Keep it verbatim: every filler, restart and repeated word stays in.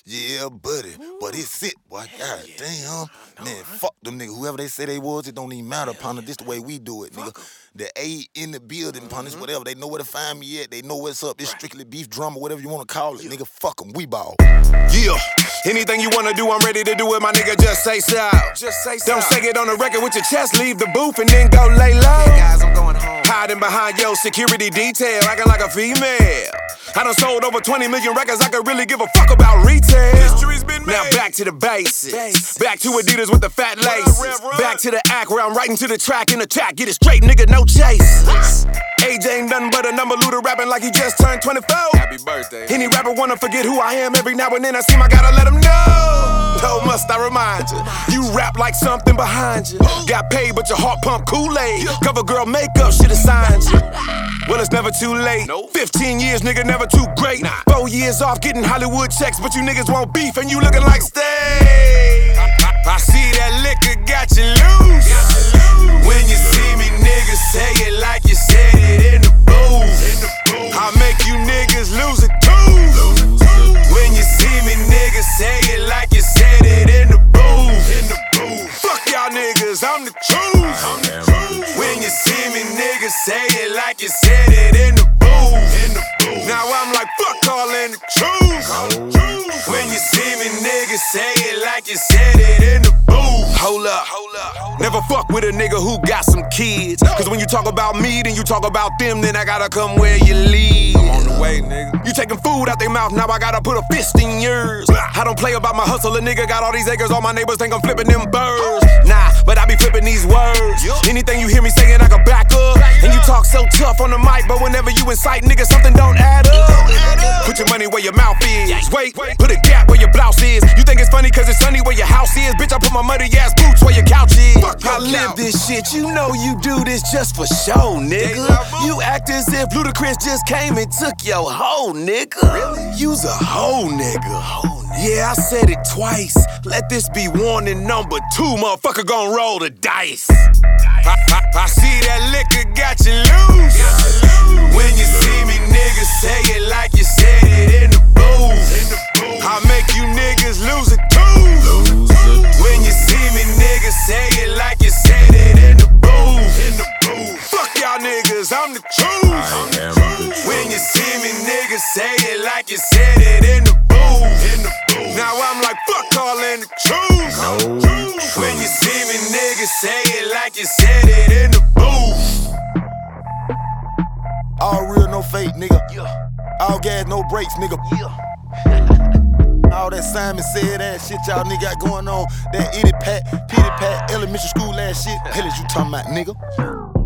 Yeah, buddy. But it's it, boy. God damn. Man, fuck them niggas. Whoever they say they was, it don't even matter, partner. This the way we do it, nigga. The A in the building, partner. This whatever. They know where to find me at. They know what's up. This strictly beef drama, whatever you want to call it. Nigga, fuck them. We ball. Yeah. Anything you wanna do, I'm ready to do it, my nigga. Just say so. Just say so. Don't say it on the record with your chest. Leave the booth and then go lay low. Hey guys, I'm going home. Hiding behind your security detail, acting like a female. I done sold over twenty million records. I could really give a fuck about retail. History's been made. Now back to the basics. Basics. Back to Adidas with the fat laces. Run, run. Back to the act where I'm writing to the track in the track. Get it straight, nigga, no chase. Age ain't nothing but a number. Luda rapping like he just turned twenty-four. Happy birthday. Any rapper wanna forget who I am every now and then. I seem I gotta let him know. No, must I remind you? You rap like something behind you. Got paid, but your heart pump Kool-Aid. Cover girl makeup should've signed you. Well, it's never too late. Fifteen years, nigga, never too great. Four years off getting Hollywood checks, but you niggas want beef and you looking like steak. I see that liquor got you loose. When you see me, niggas, say it like you said it in the booth. I make you niggas lose it too. When you see me, niggas, say it like you said it in the booth. Fuck y'all niggas, I'm the truth. When you see me, niggas, say it like you said it in the booth. Now I'm like, fuck calling the truth. When you see me, niggas, say it like you said it in the booth. Hold up, hold up. Never fuck with a nigga who got some kids. Cause when you talk about me, then you talk about them, then I gotta come where you live. I'm on the way, nigga. You taking food out their mouth, now I gotta put a fist in yours. I don't play about my hustle, a nigga got all these acres, all my neighbors think I'm flipping them birds. Nah, but I be flipping these words. Anything you hear me saying, I can back up. And you talk so tough on the mic, but whenever you incite, nigga, something don't add up. Put your money where your mouth is. Wait, put a gap where your blouse is. You think it's funny cause it's sunny where your house is? Bitch, I put my muddy ass boots where your couch is. I live this shit, you know you do this just for show, nigga. You act as if Ludacris just came and took your hoe, nigga. You's a hoe, nigga. Yeah, I said it twice. Let this be warning number two, motherfucker gon' roll the dice. I, I, I see that liquor got you loose. When you see me, niggas, say it like you said it in the booth. I make you niggas lose it too. When you see me, niggas, say it like you said it in the booth. Fuck y'all niggas, I'm the truth. When you see me, niggas, say it like you said it in the booth. Now I'm like, fuck calling the truth. When you see me, niggas, say it like you said it in the booth. All real, no fake, nigga. All gas, no brakes, nigga. All that Simon said ass shit y'all nigga got going on. That itty pat, pity pat, elementary school ass shit. Hell is you talking about, nigga?